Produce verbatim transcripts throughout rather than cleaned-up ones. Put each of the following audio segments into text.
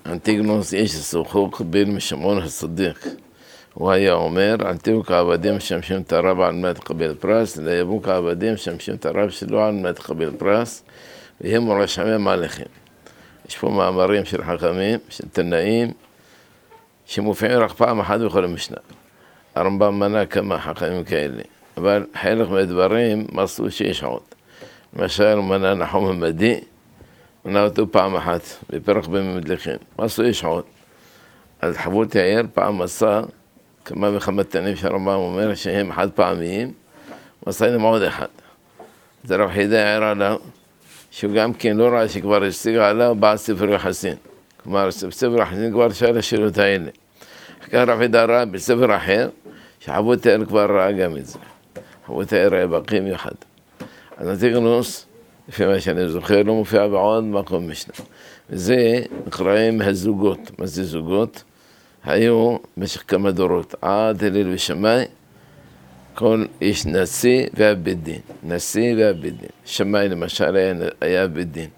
אנטיגנוס איש הסוכוק בן משמעון הסדיק. הוא היה אומר, אנטיגו כעבדים משמשים את הרב על מנת לקבל פרס, ליבו כעבדים משמשים את הרב שלו על מנת לקבל פרס, והם רשמי מהלכים. יש פה מאמרים של חכמים, של תנאים, שמופיעים רק פעם אחת בכל המשנה. הרמב"ם מנה כמה חכמים כאלה, אבל חלק מהדברים מסרו שיש עוד. למשל, מנה נחום המדי, מנה אותו פעם אחת, בפרק במדליכים. מסרו יש עוד. אז חבות יאיר פעם מסע, כמה וכמה תנאים שהרמב"ם אומר שהם חד פעמיים, מסע להם עוד אחד. זה רב חידה העיר עליו, שהוא גם כן לא ראה שכבר השתיג עליו, בא ספר יחסין. כלומר, בספר יחסין כבר שאל השאלות האלה. אחר רב חידה ראה בספר אחר, שחבות יאיר כבר ראה גם את זה. חבות יאיר היה בקי מיוחד. אז אנטיגנוס, לפי מה שאני זוכר, לא מופיע בעוד מקום משנה. וזה נקראים הזוגות. מה זה זוגות? היו במשך כמה דורות, עד הלל ושמאי, כל איש נשיא והבית דין. נשיא והבית דין. שמאי למשל היה, היה בית דין.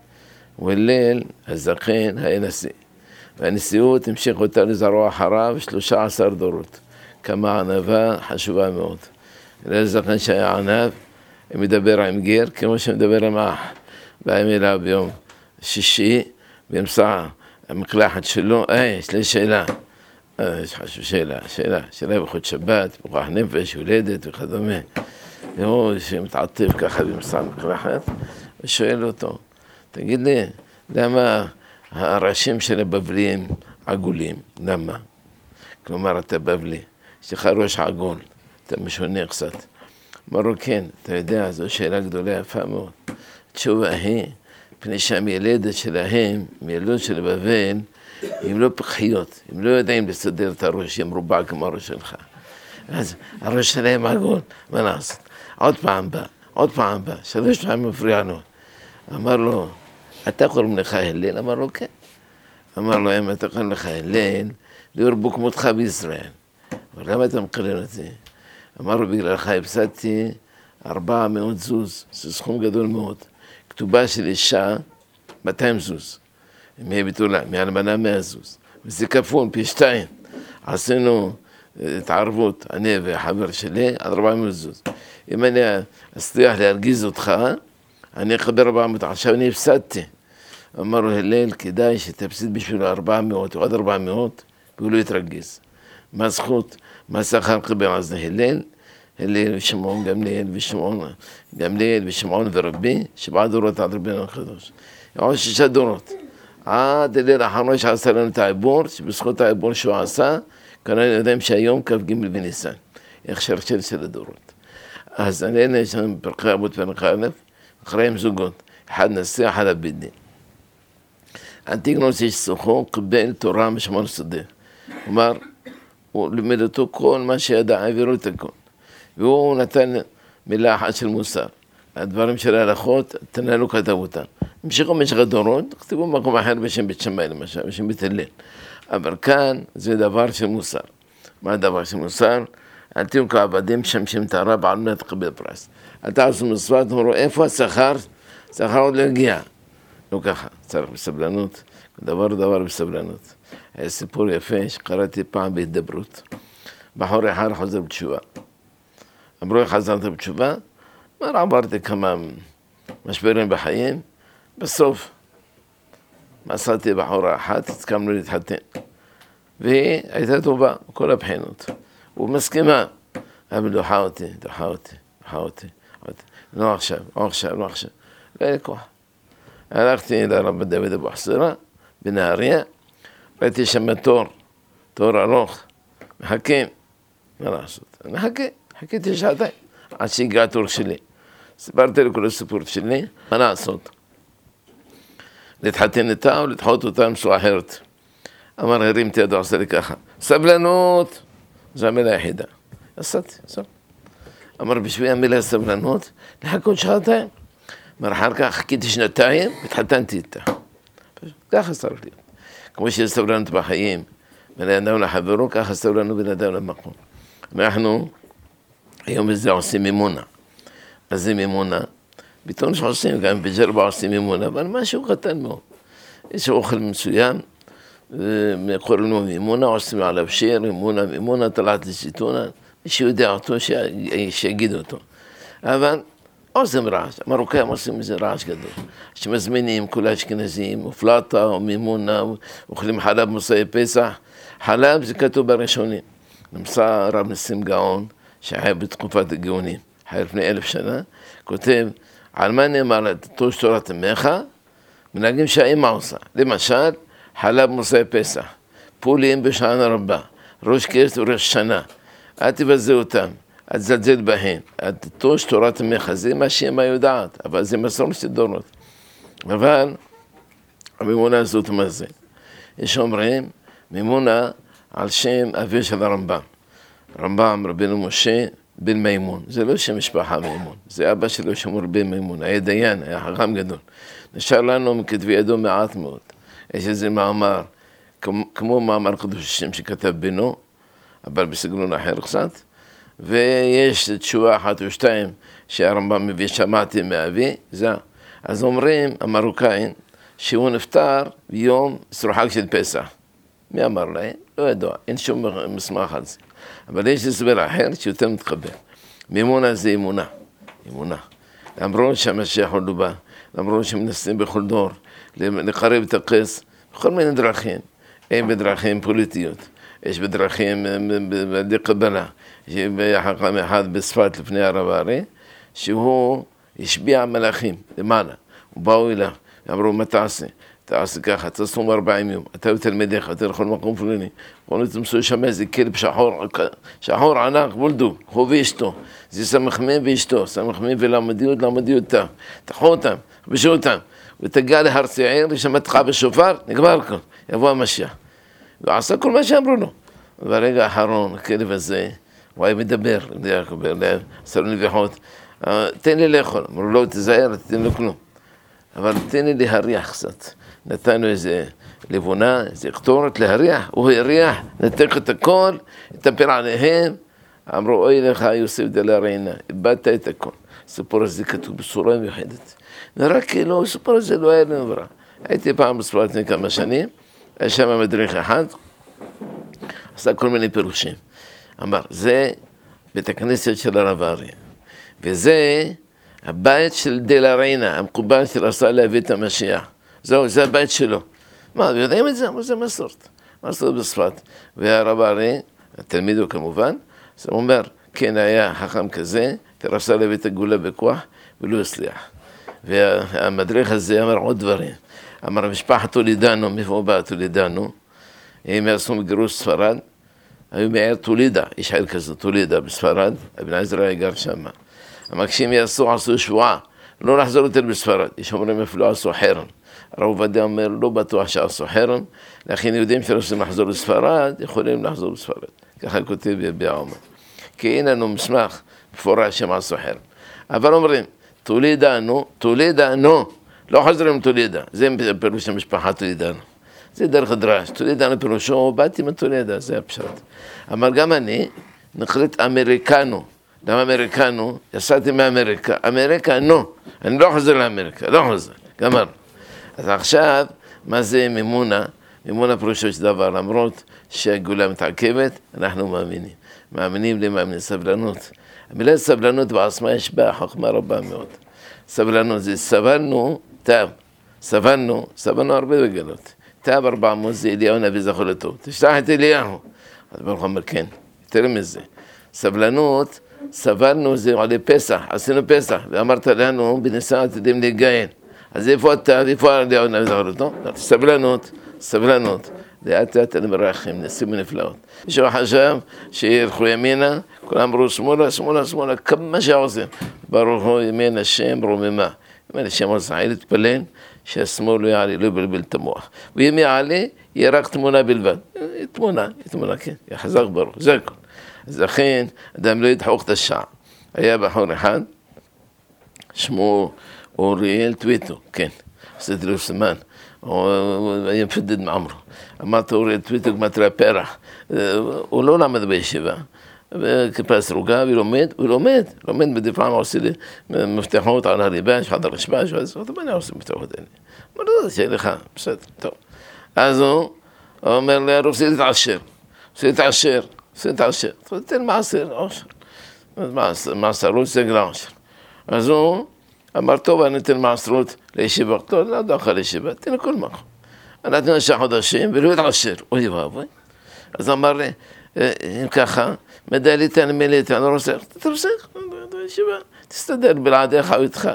והלל, הזקן, היה נשיא. והנשיאות המשיך אותה לזרוע אחריו שלושה עשר דורות. כמה ענבה חשובה מאוד. הלל הזקן שהיה ענב, הוא מדבר עם גר, כמו שמדבר עם אח. באים אליו ביום שישי, באמצע המקלחת שלו, היי, יש לי שאלה. יש חשוב שאלה, שאלה, שאלה בחוד שבת, בכוח נפש, הולדת וכדומה. והוא שמתעטף ככה באמצע המקלחת, ושואל אותו, תגיד לי, למה הראשים של הבבלים עגולים? למה? כלומר, אתה בבלי, יש לך ראש עגול, אתה משונה קצת. אמר לו, כן, אתה יודע, זו שאלה גדולה יפה מאוד. התשובה היא, פני שהמילדת שלהם, מילדות של בבל, הם לא פחיות, הם לא יודעים לסדר את הראש, הם רובע כמו הראש שלך. אז הראש שלהם עגול, מה לעשות? עוד פעם בא, עוד פעם בא, שלוש פעמים מפריע לו. אמר לו, אתה קוראים לך הלל? אמר לו, כן. אמר לו, אם אתה קוראים לך הלל, להרבו כמותך בישראל. אבל למה אתה מקלל אותי? אמר לו, בגללך הפסדתי ארבע מאות זוז, זה סכום גדול מאוד. כתובה של אישה, מאתיים זוז. מי ביטולה, מאלמנה מאה זוז. וזה כפול, פי שתיים. עשינו התערבות, אני והחבר שלי, עד ארבע מאות זוז. אם אני אצליח להרגיז אותך, אני אקבל ארבע מאות, עכשיו אני הפסדתי. אמר לו, הלל, כדאי שתפסיד בשבילו ארבע מאות או עד ארבע מאות, והוא לא יתרגיז. מה זכות? מה שכר קבל אז הלל? הלל ושמעון, גמליאל ושמעון, גמליאל ושמעון ורבי, שבעה דורות עד רבינו הקדוש. עוד שישה דורות. עד הלל האחרון שעשה לנו את העיבור, שבזכות העיבור שהוא עשה, כנראה יודעים שהיום כ"ג בניסן. איך שרשל של הדורות. אז הלל יש לנו פרקי אבות פרק א', אחריהם זוגות. אחד נשיא, אחד הבית דין. אנטיגנוס איש סוכו קיבל תורה משמעון שדה. כלומר, הוא לימד אותו כל מה שידע, העבירו את הכל. והוא נתן מילה אחת של מוסר. הדברים של ההלכות, תנהלו כתב אותם. המשיכו במשך הדורות, כתבו במקום אחר בשם בית שמאי למשל, בשם בית הלל. אבל כאן זה דבר של מוסר. מה הדבר של מוסר? אל תהיו כעבדים משמשים את הרב על מנת לקבל פרס. אתה עושה מצוות, הוא רואה איפה השכר? השכר עוד לא הגיע. לא ככה, צריך בסבלנות, דבר דבר בסבלנות. היה סיפור יפה שקראתי פעם בהתדברות. בחור אחד חוזר בתשובה. אמרו, חזרת בתשובה? אמר, עברתי כמה משברים בחיים, בסוף מצאתי בחורה אחת, הסכמנו להתחתן. והיא הייתה טובה, כל הבחינות. הוא מסכימה, אבל דוחה אותי, דוחה אותי, דוחה אותי. לא עכשיו, לא עכשיו, לא עכשיו. לא היה כוח. הלכתי לרב דוד אבוחצירא, בנהריה, ראיתי שם תור, תור ארוך, מחכים, מה לעשות? מחכה, חיכיתי שעתיים, עד שהגיע התור שלי. סיפרתי לי כל הסיפור שלי, מה לעשות? להתחתן איתה או לדחות אותה משהו אחרת. אמר, הרים את ידו, עשה לי ככה, סבלנות, זו המילה היחידה. עשיתי, זו. אמר, בשביל המילה סבלנות, לחכות שעתיים. אמר, אחר כך חיכיתי שנתיים, התחתנתי איתה. ככה צריך להיות. כמו שיש סבלנות בחיים, בין אדם לחברו, ככה סבלנות בין אדם למקום. אנחנו היום בזה עושים מימונה. אז זה מימונה. ביטון שעושים, גם בג'רבה עושים מימונה, אבל משהו קטן מאוד. יש אוכל מסוים, קוראים לו מימונה, עושים עליו שיר, מימונה, מימונה, תלת לשיטונה, מי שיודע אותו, שיגיד אותו. אבל עושים רעש, המרוקאים עושים איזה רעש גדול, שמזמינים כל האשכנזים, ופלטה, או מימונה, אוכלים חלב מוסעי פסח. חלב זה כתוב בראשונים. נמצא רב נסים גאון, שחי בתקופת הגאונים, חי לפני אלף שנה, כותב, על מה נאמר לתוש תורת אמך, מנהגים שהאמא עושה. למשל, חלב מוסעי פסח, פולים בשען הרבה, ראש כרס וראש שנה, אל תבזה אותם, אל תזלזל בהן, אל תוש תורת אמך, זה מה שאמא יודעת, אבל זה מסורת של דורות. אבל המימונה הזאת מה זה? יש אומרים, מימונה על שם אביו של הרמב"ם. רמב"ם, רבינו משה, בן מימון. זה לא שם משפחה מימון, זה אבא שלו שמור בן מימון, היה דיין, היה חכם גדול. נשאר לנו מכתבי ידו מעט מאוד. יש איזה מאמר, כמו, כמו מאמר קדוש השם שכתב בנו, אבל בסגנון אחר קצת, ויש תשובה אחת או שתיים שהרמב"ם מביא, שמעתי מאבי, זה. אז אומרים, המרוקאים, שהוא נפטר ביום סרוחג של פסח. מי אמר להם? לא ידוע, אין שום מסמך על זה. אבל יש הסבר אחר שיותר מתחבר. מימונה זה אמונה, אמונה. למרות שהמשיח עוד לא בא, למרות שמנסים בכל דור לקרב את הכס, בכל מיני דרכים. אין בדרכים פוליטיות, יש בדרכים לקבלה. יש חכם אחד בספת לפני הרב ארי, שהוא השביע מלאכים למעלה. ובאו אליו, אמרו מה תעשה? תעשה ככה, תצום ארבעים יום, אתה ותלמידיך, אתה לכל מקום פלוני. קוראים תמצאו שם איזה כלב שחור, שחור ענק, בולדוג, הוא ואשתו. זה סמ"מ ואשתו, סמ"מ ולמדיות, למדיותה. תחו אותם, בשו אותם, ותגיע להר שעיר, יש שם תחע בשופר, נגמר הכל, יבוא המשיח. ועשה כל מה שאמרו לו. ברגע האחרון, הכלב הזה, הוא היה מדבר, עשה לו נביחות, תן לי לאכול, אמרו לו, תזהר, תתן לו כלום. אבל תן לי להריח קצת. נתנו איזה לבונה, איזה קטורת להריח, הוא הריח, נתק את הכל, התאפר עליהם, אמרו, אוי לך יוסף דלרינה, איבדת את הכל. הסיפור הזה כתוב בצורה מיוחדת. נראה כאילו, הסיפור הזה לא היה לנו ברע. הייתי פעם בספרד לפני כמה שנים, היה שם מדריך אחד, עשה כל מיני פירושים. אמר, זה בית הכנסת של הרב אריה, וזה הבית של דלרינה, המקובל שרצה להביא את המשיח. זהו, זה הבית שלו. מה, יודעים את זה? אבל זה מסורת. מסורת בספרד. והרב אריה, התלמיד הוא כמובן, אז הוא אומר, כן, היה חכם כזה, רצה להביא את הגאולה בכוח, ולא הצליח. והמדריך הזה אמר עוד דברים. אמר, משפחת טולידנו, מאיפה הוא בא טולידנו? הם יעשו מגירוש ספרד, היו מעיר טולידה, יש עיר כזו, טולידה בספרד, אבן עזרא גר שם. אבל כשהם יעשו, עשו שבועה, לא לחזור יותר בספרד, יש אומרים אפילו עשו חרם. הרב עובדיה אומר, לא בטוח שעשו חרם, לכן יודעים שרוצים לחזור לספרד, יכולים לחזור לספרד. ככה כותב יביע עומר. כי אין לנו מסמך מפורש שהם עשו חרם. אבל אומרים, טולידנו, טולידנו, לא חזרים לטולידה, זה פירוש המשפחה טולידנו. זה דרך הדרש, טולידנו פירושו, באתי מטולידה, זה הפשט. אבל גם אני, נחליט אמריקנו, למה אמריקנו? יצאתי מאמריקה, אמריקה, נו, אני לא חוזר לאמריקה, לא חוזר, גמר. אז עכשיו, מה זה מימונה? מימונה פירושו של דבר, למרות שהגאולה מתעכבת, אנחנו מאמינים. מאמינים למאמינים סבלנות. המילה סבלנות בעצמה יש בה חוכמה רבה מאוד. סבלנות זה סבלנו, תאב, סבלנו, סבלנו הרבה בגלות. תאב ארבע מאות זה אליהו נביא זכולתו, תשלח את אליהו. אז ברוך אומר כן, יותר מזה. סבלנות, סבלנו זה עלי פסח, עשינו פסח, ואמרת לנו בניסן עתידים להיגאל. אז איפה אתה, איפה אליהו נביא זכולתו? סבלנות, סבלנות. לאט לאט אני מרחם, נשים נפלאות. מישהו חשב שילכו ימינה, כולם אמרו שמאלה, שמאלה, שמאלה, כמה שעושים. ברוך הוא ימין השם רוממה. ימין השם עושה, להתפלל שהשמאל לא יעלה, לא יבלבל את המוח. ואם יעלה, יהיה רק תמונה בלבד. תמונה, תמונה, כן, יחזק ברוך, זה הכל. אז לכן, אדם לא ידחוק את השעה. היה בחור אחד, שמו אוריאל טוויטו, כן, עשיתי לו סמן. הוא היה מפדד מעמרו. אמרת אוריאל טוויטו כמטרי הפרח. הוא לא למד בישיבה. כיפה סרוגה, ולומד, ולומד. לומד בדי פעם עושה לי מפתחות על הריבש, חדר רשבש, ואז מה אני עושה מפתחות האלה? מה לא זה שיהיה לך? בסדר, טוב. אז הוא, הוא אומר לי, רוצה להתעשר, רוצה להתעשר, רוצה להתעשר, תן מעשר, עושר. מעשר, רוצה להגיד עושר. אז הוא אמר, טוב, אני אתן מעשרות לישיבה. לא, לא דרך לישיבה, תן לכל מקום. אני נתן לשעה חודשים ולא התעשר. אוי ואבוי. אז אמר לי, אם ככה, מדע לי תן מילית, אני לא רוצה, תתרסך, בישיבה, תסתדר בלעדיך או איתך.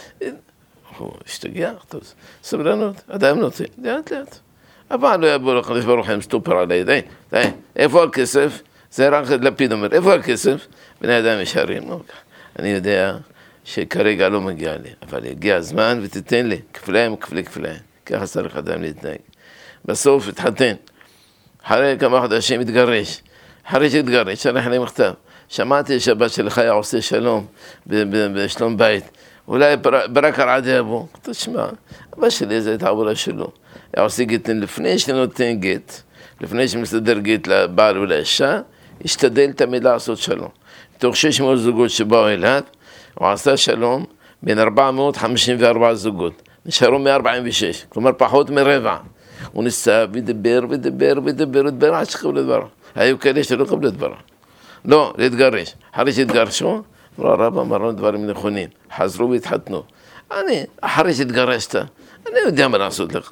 הוא השתגע, סבלנות, אדם נוטה, לאט לאט. אבל לא יבוא לך, ברוך הם סטופר עלי, די, די, איפה הכסף? זה רק לפיד אומר, איפה הכסף? בני אדם ישרים, אני יודע שכרגע לא מגיע לי, אבל יגיע הזמן ותתן לי, כפליים וכפלי כפליים, ככה צריך אדם להתנהג. בסוף התחתן, אחרי כמה חודשים התגרש, אחרי שהתגרש, שלח לי מכתב, שמעתי שהבת שלך היה עושה שלום בשלום בית, אולי ברק הרעדי אבו, תשמע, אבא שלי זה את העבודה שלו, היה עושה גיטין לפני שנותן גיט, לפני שמסתדר גיט לבעל ולאישה, השתדל תמיד לעשות שלום. תוך שש מאות זוגות שבאו אליו, הוא עשה שלום בין ארבע מאות חמישים וארבע זוגות, נשארו מאה ארבעים ושש, כלומר פחות מרבע. הוא ניסה ודבר ודבר ודבר ודבר עד שקיבלו לדברה. היו כאלה שלא קיבלו לדברה. לא, להתגרש. אחרי שהתגרשו, אמרו הרב אמרנו דברים נכונים, חזרו והתחתנו. אני, אחרי שהתגרשת, אני יודע מה לעשות לך.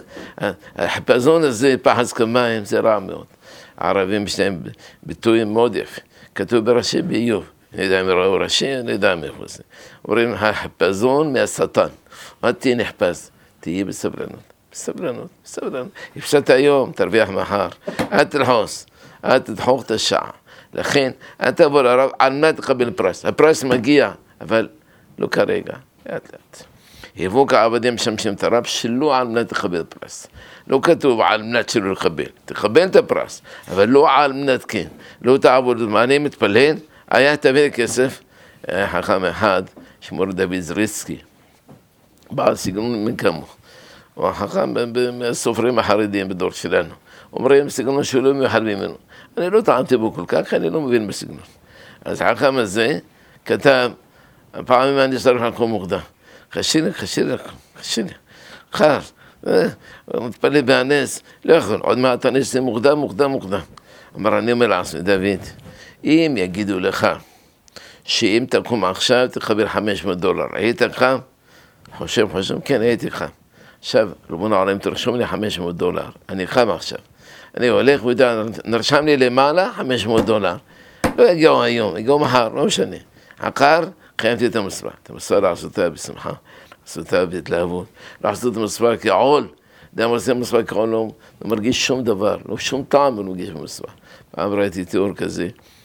החיפזון הזה, פחז כמים, זה רע מאוד. הערבים יש להם ביטויים מאוד יפה. כתוב בראשי באיוב. אני יודע אם ראו ראשי, אני יודע מאיפה זה. אומרים, החיפזון מהשטן. אל תהיה נחפז, תהיה בסבלנות. בסבלנות, בסבלנות. הפסדת היום, תרוויח מחר. אל תלחוס, אל תדחוק את השעה. לכן, אל תבוא לרב, על מנת תקבל פרס. הפרס מגיע, אבל לא כרגע, לאט לאט. יבואו כעבדים משמשים את הרב, שלא על מנת תקבל פרס. לא כתוב על מנת שלא לקבל. תקבל את הפרס, אבל לא על מנת כן. לא תעבוד, מה אני מתפלל? היה תביא כסף, חכם אחד, שמור דוד זריצקי, בעל סגנון מכמו. הוא החכם מהסופרים החרדיים בדור שלנו. אומרים, סגנון שלא מיוחד ממנו. אני לא טענתי בו כל כך, אני לא מבין בסגנון. אז החכם הזה כתב, פעמים אני צריך לקום מוקדם. חשי לי, חשי לי, חשי לי. חר, הוא מתפלא בהנס, לא יכול, עוד מעט הנס זה מוקדם, מוקדם, מוקדם. אמר, אני אומר לעצמי, דוד, אם יגידו לך שאם תקום עכשיו תקבל חמש מאות דולר, היית קם? חושב, חושב, כן, הייתי קם. עכשיו, רבונו העולם, תרשום לי חמש מאות דולר, אני קם עכשיו. אני הולך ויודע, נרשם לי למעלה חמש מאות דולר. לא יגיעו היום, יגיעו מחר, לא משנה. עקר, חיימתי את המצווה. את המצווה לעשותה בשמחה, לעשותה בהתלהבות. לעשות את המצווה כעול. אדם עושה מצווה כעול, לא מרגיש שום דבר, לא שום טעם לא מרגיש במצווה. פעם ראיתי תיאור כזה.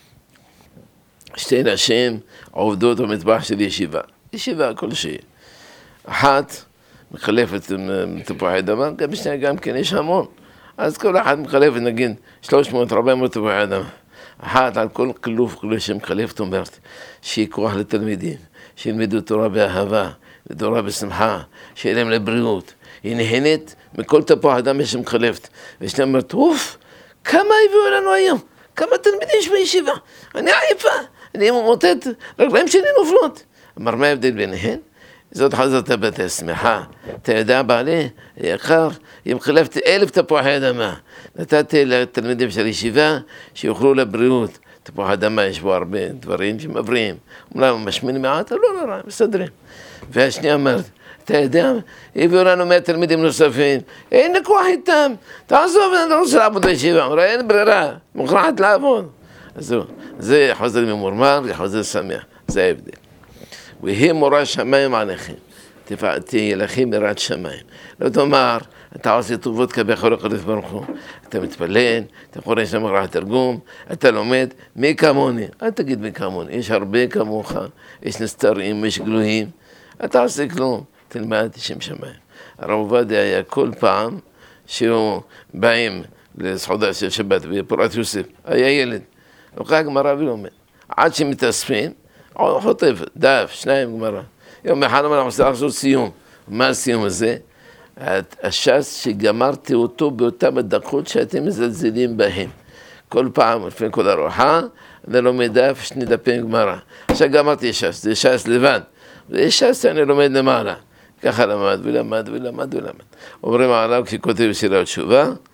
שתי נשים עובדות במטבח של ישיבה. ישיבה כלשהי. אחת מחלפת תפוחי אדמה, גם בשנייה גם כן יש המון. אז כל אחד מחלפת, נגיד, שלוש מאות ארבעים מאות תפוחי אדמה. אחת על כל קלוף, כל שמחלפת אומרת, שיהיה כוח לתלמידים, שילמדו תורה באהבה, תורה בשמחה, שיהיה להם לבריאות. היא נהנית מכל תפוח אדמה שמחלפת. ושנייה אומרת, אוף, כמה הביאו לנו היום? כמה תלמידים יש בישיבה? אני עייפה, אני מוטט, רגליים שלי נופלות. אמר, מה ההבדל ביניהן? זאת חזרת בתי שמחה. אתה יודע, בעלי, יקר, אם חלפתי אלף תפוחי אדמה, נתתי לתלמידים של ישיבה שיוכלו לבריאות. תפוח אדמה יש בו הרבה דברים שמבריאים. אולי הוא משמין מעט, לא נורא, מסדרים. והשנייה אומרת, אתה יודע, הביאו לנו מאה תלמידים נוספים, אין לי כוח איתם, תעזוב, אני לא רוצה לעבוד בישיבה, אמרה, אין ברירה, מוכרחת לעבוד. אז זהו, זה חוזר ממורמר, זה חוזר שמח, זה ההבדל. ויהי מורא שמיים עליכם, תהיה לכם יראת שמיים. לא תאמר, אתה עושה טובות כבכל הקדוש ברוך הוא, אתה מתפלל, אתה קורא שם מרח תרגום, אתה לומד, מי כמוני? אל תגיד מי כמוני, יש הרבה כמוך, יש נסתרים, יש גלויים, אתה עושה כלום, תלמד שם שמיים. הרב עובדיה היה כל פעם שהוא באים לסעודה של שבת בפורת יוסף, היה ילד, וכך גמרא ולומד, עד שמתאספים, חוטף, דף, שניים גמרא. יום אחד אנחנו עושה לעשות סיום. מה הסיום הזה? הש"ס שגמרתי אותו באותם הדקות שאתם מזלזלים בהם. כל פעם, לפני כל ארוחה, אני לומד דף, שני דפי גמרא. עכשיו גמרתי ש"ס, זה ש"ס לבד. זה ש"ס שאני לומד למעלה. ככה למד ולמד ולמד ולמד. אומרים עליו כשכותב שירה תשובה,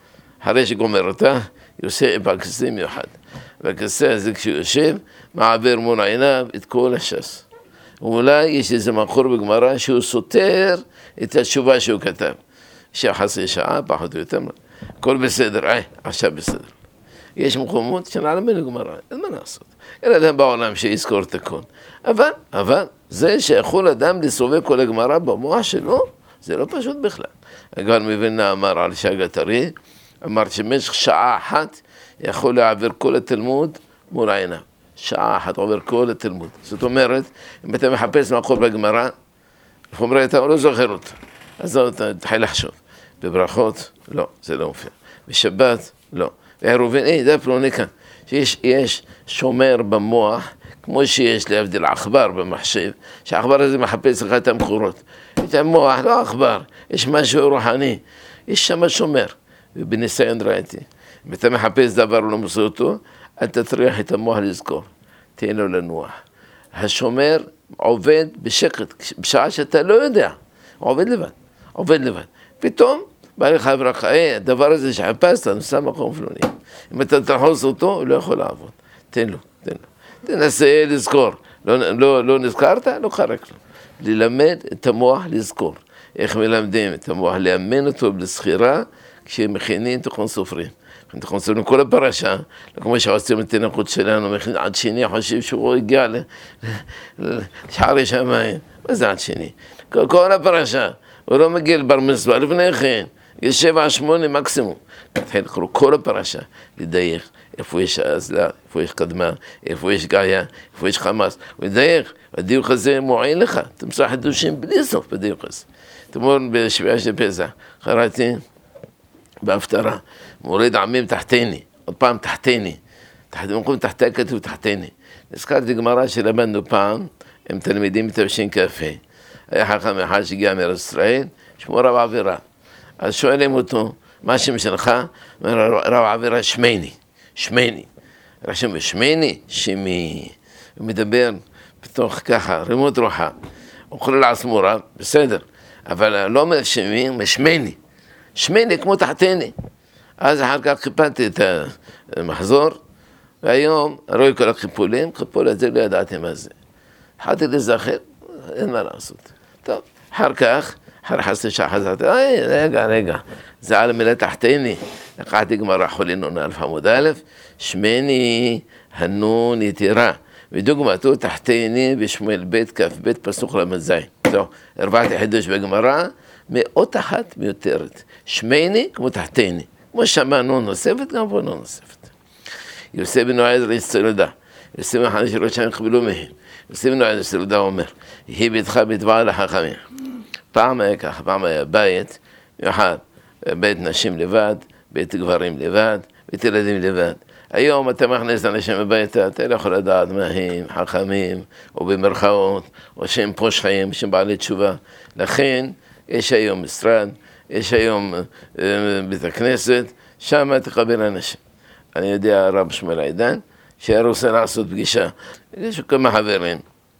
אחרי שגומר אותה, יושב בכיסא מיוחד. בכיסא הזה כשהוא יושב, מעביר מול עיניו את כל הש"ס. ואולי יש איזה מקור בגמרא שהוא סותר את התשובה שהוא כתב. שחצי שעה, פחות או יותר, הכל בסדר, אה, עכשיו בסדר. יש מקומות שנעלמים לגמרא, אין מה לעשות. אין אדם בעולם שיזכור את הכל. אבל, אבל, זה שיכול אדם לסובב כל הגמרא במוח שלו, זה לא פשוט בכלל. הגאון מווילנה אמר על ש"ג טרי, אמר שבמשך שעה אחת יכול להעביר כל התלמוד מול עיניו. שעה אחת עובר כל התלמוד. זאת אומרת, אם אתה מחפש מקור בגמרא, חומרי אתה לא זוכר אותה. אז אתה תתחיל לחשוב. בברכות, לא, זה לא מופיע. בשבת, לא. בעירובין, אה, דף לא נקה. שיש יש שומר במוח, כמו שיש להבדיל עכבר במחשב, שהעכבר הזה מחפש לך את המקורות. את המוח, לא עכבר, יש משהו רוחני. יש שם שומר. ובניסיון ראיתי. אם אתה מחפש דבר ולא מוצא אותו, אל תטריח את המוח לזכור. תהיה לו לנוח. השומר עובד בשקט, בשעה שאתה לא יודע. הוא עובד לבד, עובד לבד. פתאום, בא לך הברכה, אה, הדבר הזה שחפשת, נוסע מקום פלוני. אם אתה תחוס אותו, הוא לא יכול לעבוד. תן לו, תן לו. תנסה לזכור. לא, לא, לא נזכרת? לא חרק לו. ללמד את המוח לזכור. איך מלמדים את המוח? לאמן אותו בסחירה, כשמכינים תוכן סופרים. תוכן סופרים כל הפרשה, כמו שעושים את הנחות שלנו, עד שני חושב שהוא הגיע לשערי שמיים. מה זה עד שני? כל הפרשה. הוא לא מגיע לבר מצווה, לפני כן, יש שבע, שמונה מקסימום. תתחיל לקרוא כל הפרשה, לדייך, איפה יש אזלה, איפה יש קדמה, איפה יש גאיה, איפה יש חמאס, לדייך, הדיוק הזה מועיל לך, תמצא חידושים בלי סוף בדיוק הזה. תמור בשביעה של פסח, קראתי בהפטרה, מוריד עמים תחתיני, עוד פעם תחתיני, במקום תחתי כתוב תחתיני. נזכרתי גמרא שלמדנו פעם, הם תלמידים מתלבשים קפה. היה חכם אחד שהגיע מארץ ישראל, שמו רב עבירה. אז שואלים אותו, מה השם שלך? רב עבירה שמייני, שמייני. רשם בשמייני, שמי. הוא מדבר בתוך ככה, רימות רוחה. הוא קורא לעצמו רב, בסדר. אבל לא אומר שמי, הוא שמייני. שמייני כמו תחתני. אז אחר כך חיפלתי את המחזור, והיום רואה כל החיפולים, חיפול הזה לא ידעתי מה זה. התחלתי להיזכר, אין מה לעשות. טוב, אחר כך, אחר חצי שעה חזרתי, אוי, רגע, רגע, זה על מילה תחתני. לקחתי גמרא חולין נון אלף עמוד א', שמני הנון יתירה. ודוגמתו תחתני בשמואל ב' כף ב' פסוק למ"ז. זהו, הרבעתי חידוש בגמרא, מאות אחת מיותרת. שמני כמו תחתני. כמו שמה נון נוספת, גם פה נון נוספת. יוסף בן עזרא סלודה. יוסף בן חנש ראש שם קבלו מהם. יוסף בן עזרא סלודה אומר, יהי ביתך בדבר לחכמים. פעם היה ככה, פעם היה בית, אחד, בית נשים לבד, בית גברים לבד, בית ילדים לבד. היום אתה מכניס אנשים הביתה, אתה לא יכול לדעת מה הם, חכמים, או במרכאות, או שהם פושעים, שהם בעלי תשובה. לכן, יש היום משרד, יש היום אה, בית הכנסת, שם תקבל אנשים. אני יודע, הרב שמואל עידן, שהיה רוצה לעשות פגישה. יש כמה חברים.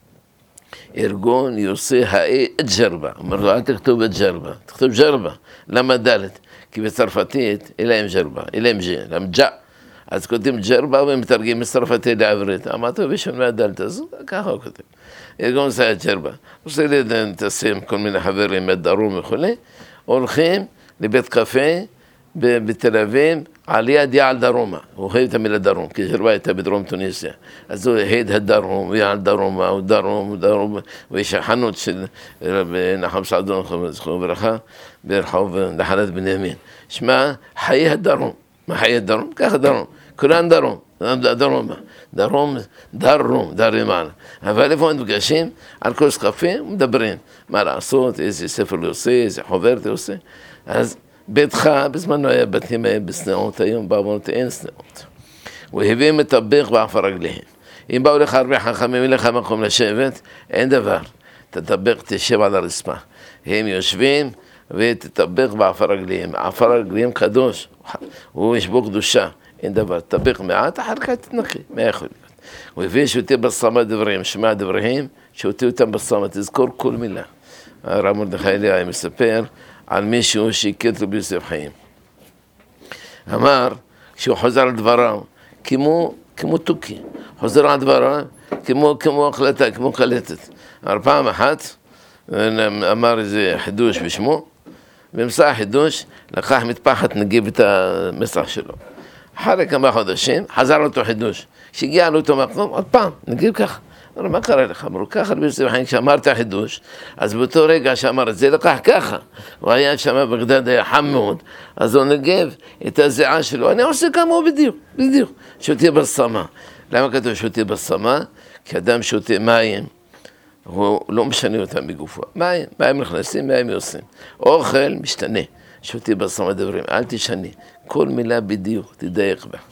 ארגון יוסי האי ג'רבה. אומר לו, אל תכתוב את ג'רבה, תכתוב ג'רבה. למה דלת? כי בצרפתית, אלה הם ג'רבה, אלה הם ג'ה, למה ג'ה. אז כותבים ג'רבה ומתרגמים מצרפתית לעברית. אמרתי, בשביל מה דלת? אז ככה הוא כותב. ארגון יוסי האי ג'רבה. רוצה להתעסם כל מיני חברים מהדרום וכו', הולכים לבית קפה בתל אביב, על יד יעל דרומה. הוא אוהב את המילה דרום, כי ג'רבה הייתה בדרום טוניסיה. אז הוא אוהד הדרום, יעל דרומה, הוא דרום, הוא דרום, ויש חנות של נחם סעדון, זכרו ברכה, ברחוב נחלת בנימין. שמע, חיי הדרום. מה חיי הדרום? ככה דרום. כולן דרום. דרומה. דרום, דרום, דרים מעלה. אבל איפה נפגשים? על כוס קפה, מדברים. מה לעשות, איזה ספר הוא עושה, איזה חוברת הוא עושה. אז ביתך, בזמן לא היה בתים בסנאות, היום בעוונות אין סנאות. הוא הביא מטבח בעפר רגליהם. אם באו לך הרבה חכמים, אין לך מקום לשבת, אין דבר. תטבח, תשב על הרצפה. הם יושבים ותטבח בעפר רגליהם. עפר רגליהם קדוש, הוא יש בו קדושה. אין דבר, תטבח מעט, אחר כך תתנקי, מה יכול להיות? הוא הביא שותי בסמה דברים, שמע דברים, שותי אותם בסמה, תזכור כל מילה. הרב מרדכי אליהו מספר, על מישהו שהכיר לו ביוסף חיים. אמר, כשהוא חוזר על דברו, כמו, כמו תוכי, חוזר על דברו, כמו, כמו החלטה, כמו קלטת. אבל פעם אחת, אמר איזה חידוש בשמו, במסע החידוש, לקח מטפחת נגיב את המסך שלו. אחרי כמה חודשים, חזר לאותו חידוש. כשהגיע לאותו מקום, עוד פעם, נגיב ככה. אמרו, מה קרה לך? אמרו, ככה, כשאמרת החידוש, אז באותו רגע שאמר את זה, לקח ככה. הוא היה שם בגדד, היה חם מאוד, אז הוא נגב את הזיעה שלו. אני עושה כמוהו בדיוק, בדיוק. שותה בסמה. למה כתוב שותה בסמה? כי אדם שותה מים, הוא לא משנה אותם בגופו. מים, מים נכנסים, מים יוצאים. אוכל משתנה. שותה בסמה דברים, אל תשנה. כל מילה בדיוק, תדייק בה.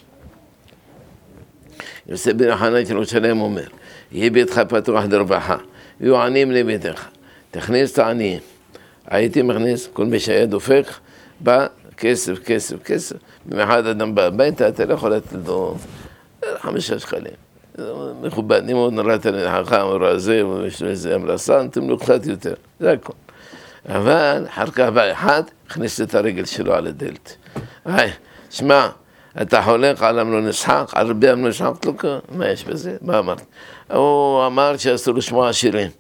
יוסף בן יוחנן של ירושלים אומר, יהיה ביתך פתוח לרווחה, ויהיו עניים לביתך. תכניס את העניים. הייתי מכניס, כל מי שהיה דופק, בא כסף, כסף, כסף. במיוחד אדם בא הביתה, אתה לא יכול לתת לו חמישה שקלים. מכובד, אם הוא נראית לחכם, הוא רזה, ויש לו איזה המלסה, נתנו לו קצת יותר. זה הכל. אבל אחר כך בא אחד, הכניס את הרגל שלו על הדלת. היי, שמע, אתה חולק על אמנו נשחק, על רבי אמנו נשחק, מה יש בזה? מה אמרת? הוא אמר שאסור לשמוע שירים,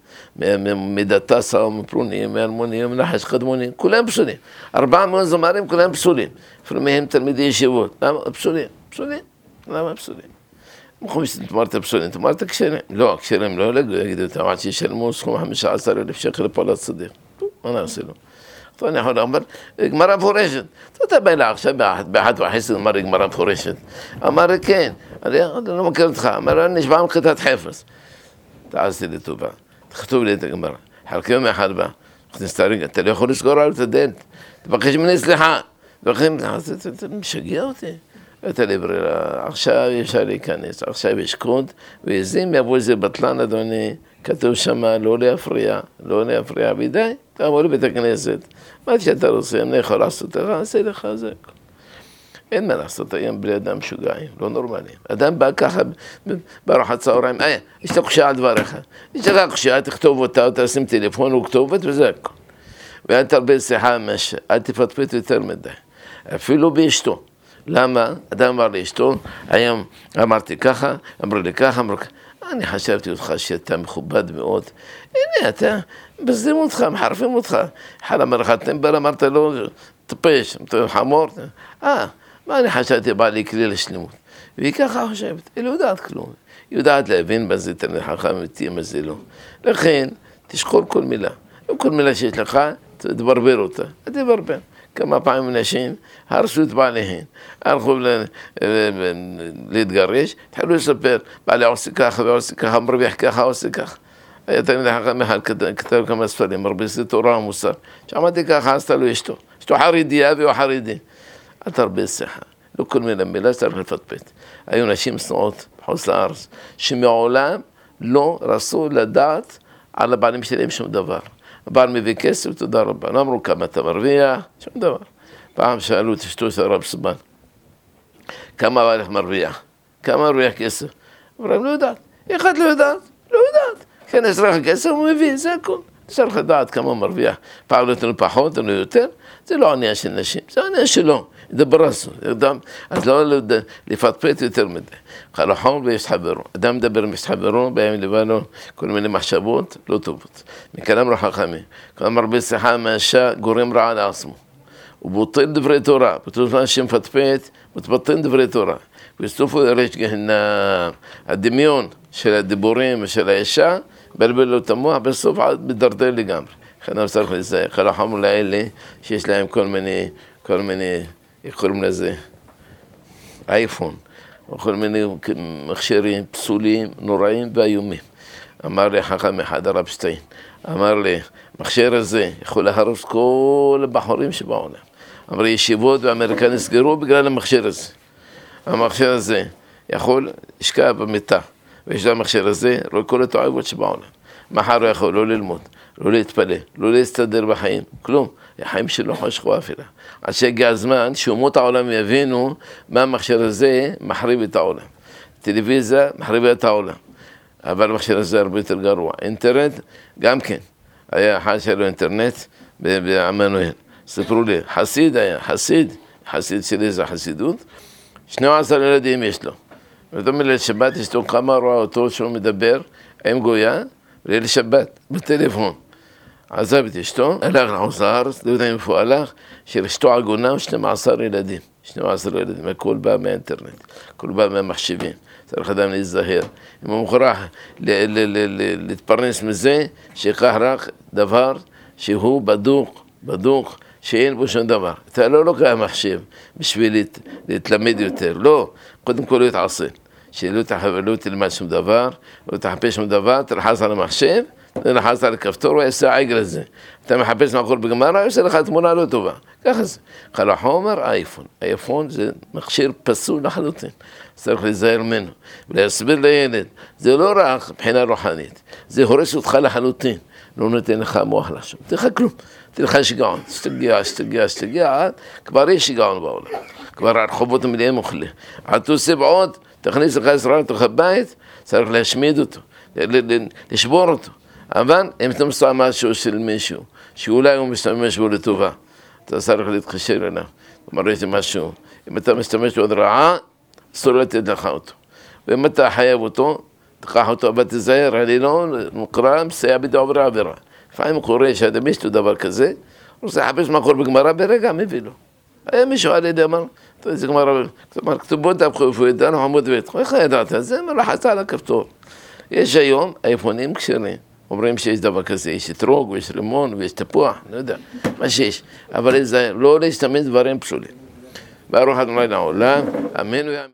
מדתסה ומפרונים, מאלמונים, מנחש קדמונים, כולם פסולים. ארבעה מאות זמרים, כולם פסולים. אפילו מהם תלמידי ישיבות. למה? פסולים. פסולים? למה פסולים? מוכנים שתאמרת פסולים, תאמרת קשרים. לא, קשרים לא יגידו אותם, עד שישלמו סכום חמישה עשר אלף שקל לפעולת צדיק. מה נעשה לו? אני יכול לומר, גמרא מפורשת. אתה בא לה עכשיו באחת וחסד, אמר גמרא מפורשת. אמר, כן, אני לא מכיר אותך. אמר, אני נשבע מכתת חפש. תעשי לי טובה, תכתוב לי את הגמרא. חלקי יום אחד בא, תכניס את הרגע, אתה לא יכול לסגור על את הדלת. תבקש ממני סליחה. אתה משגע אותי. אתה לי ברירה, עכשיו אפשר להיכנס, עכשיו יש קוד, ועזים יבוא איזה בטלן, אדוני, כתוב שמה, לא להפריע, לא להפריע, ודי, תעבור לבית הכנסת, מה שאתה רוצה, אני יכול לעשות לך, אעשה לך, זה הכל. אין מה לעשות היום בלי אדם משוגעים, לא נורמלי. אדם בא ככה בארוחת צהריים, אה, יש לך קושיה על דבריך, יש לך קושיה, תכתוב אותה, או תשים טלפון או כתובת, וזה הכל. ואל תרבה שיחה משהו, אל תפטפט יותר מדי, אפילו באשתו. למה? אדם אמר לאשתו, היום אמרתי ככה, אמרו לי ככה, אמרו ככה, אני חשבתי אותך שאתה מכובד מאוד, הנה אתה, בזדים אותך, מחרפים אותך, חלה מרחתם בר, אמרת לו, טפש, חמור, אה, מה אני חשבתי, בא לי כלי לשלמות, והיא ככה חושבת, היא לא יודעת כלום, היא יודעת להבין בזה תלמיד חכם אמיתי, מה זה לא, לכן תשקול כל מילה, כל מילה שיש לך, תברבר אותה, תברבר. כמה פעמים נשים הרסו את בעליהן, הלכו להתגרש, התחילו לספר, בעלי עושה ככה ועושה ככה, מרוויח ככה, עושה ככה. היה תלמיד חכם אחד, כתב כמה ספרים, מרביסי תורה ומוסר, שעמדתי ככה, עשתה לו אשתו, אשתו חרדיה והוא חרדי. אל תרבה שיחה, לא כל מילה מילה שצריך לפטפט. היו נשים שנואות בחוץ לארץ, שמעולם לא רצו לדעת על הבעלים שלהם שום דבר. הבעל מביא כסף, תודה רבה. לא אמרו כמה אתה מרוויח, שום דבר. פעם שאלו את אשתו של הרב סבן, כמה הבעלך מרוויח? כמה מרוויח כסף? אמרו, לא יודעת. אחד לא יודעת, לא יודעת. כן, יש לך כסף, הוא מביא, זה הכל. צריך לדעת כמה מרוויח. פעם לא תנו פחות, תנו יותר. זה לא עניין של נשים, זה עניין שלו. ידברסו, אז לא לפטפט יותר מדי. חלחון ויסחברו. אדם מדבר מסחברו, בהם לבנו כל מיני מחשבות לא טובות. מכלם רחכמי. כלומר, הרבה שיחה מהאישה גורם רע לעצמו. ובוטל דברי תורה. באותו זמן שמפטפט, מתבטל דברי תורה. בסופו ירש גהנם. הדמיון של הדיבורים ושל האישה, בלבל לו את המוח, בסוף מדרדר לגמרי. לכן צריך לזה, חלחון לאלה שיש להם כל מיני, כל מיני, איך קוראים לזה? אייפון, או כל מיני מכשירים פסולים, נוראים ואיומים. אמר לי חכם אחד, הרב שטיין, אמר לי, המכשיר הזה יכול להרוס כל הבחורים שבעולם. אמר לי, ישיבות ואמריקאים נסגרו בגלל המכשיר הזה. המכשיר הזה יכול לשקע במיטה, ויש לה המכשיר הזה, רואה כל התועבות שבעולם. מחר הוא יכול לא ללמוד, לא להתפלא, לא להסתדר בחיים, כלום. החיים שלו חשכו אפילו. עד שהגיע הזמן שאומות העולם יבינו מה המכשיר הזה מחריב את העולם. טלוויזיה מחריבה את העולם. אבל המכשיר הזה הרבה יותר גרוע. אינטרנט גם כן. היה אחד שלו אינטרנט בעמנואל. ספרו לי, חסיד היה, חסיד, חסיד שלי זה חסידות, שנים עשר ילדים יש לו. זאת אומרת, שבת אשתו כמה רואה אותו שהוא מדבר עם גויה, וליל שבת, בטלפון. עזב את אשתו, הלך לחוץ לארץ, לא יודע איפה הלך, של אשתו עגונה ושנים עשר ילדים. שנים עשר ילדים, הכל בא מהאינטרנט, הכל בא מהמחשבים. צריך אדם להיזהר. אם הוא מוכרח להתפרנס מזה, שיקח רק דבר שהוא בדוק, בדוק, שאין בו שום דבר. אתה לא לוקח מחשב בשביל להתלמד יותר, לא. קודם כל להתעסל. שלא תלמד שום דבר, לא תחפש שום דבר, תלחץ על המחשב, תלחץ על הכפתור ויעשה העגל הזה. אתה מחפש מאחור בגמרא, יעשה לך תמונה לא טובה. ככה זה. קל וחומר, אייפון. אייפון זה מכשיר פסול לחלוטין. צריך להיזהר ממנו. ולהסביר לילד, זה לא רק מבחינה רוחנית, זה הורס אותך לחלוטין. לא נותן לך מוח לחשוב. תלך כלום. תלך שיגעון. שתגיע, שתגיע, שתגיע, כבר יש שיגעון בעולם. כבר הרחובות המלאים אוכלים. עד תוסיף עוד, תכניס לך ישראל לתוך הבית, צריך להשמיד אותו, לשבור אותו. אבל אם אתה מסתכל משהו של מישהו, שאולי הוא משתמש בו לטובה, אתה צריך להתקשר אליו. כלומר, יש משהו. אם אתה משתמש בו רעה, אסור לתת לך אותו. ואם אתה חייב אותו, תקח אותו, אבל תזהר, אני לא מוקרא, מסייע בדעברה עבירה. לפעמים קורה שאדם יש לו דבר כזה, הוא רוצה לחפש מאחור בגמרא, ברגע מביא לו. היה מישהו על ידי אמר, זה גמרא, כלומר, כתובות דבחו איפה ידענו, חמוד ואתכו, איך ידעת? זה מלחץ על הכפתור. יש היום אייפונים כשרים, אומרים שיש דבר כזה, יש אתרוג ויש רימון ויש תפוח, לא יודע, מה שיש. אבל לא להשתמש דברים פסולים. ברוך ה' לעולם, אמן ואמן.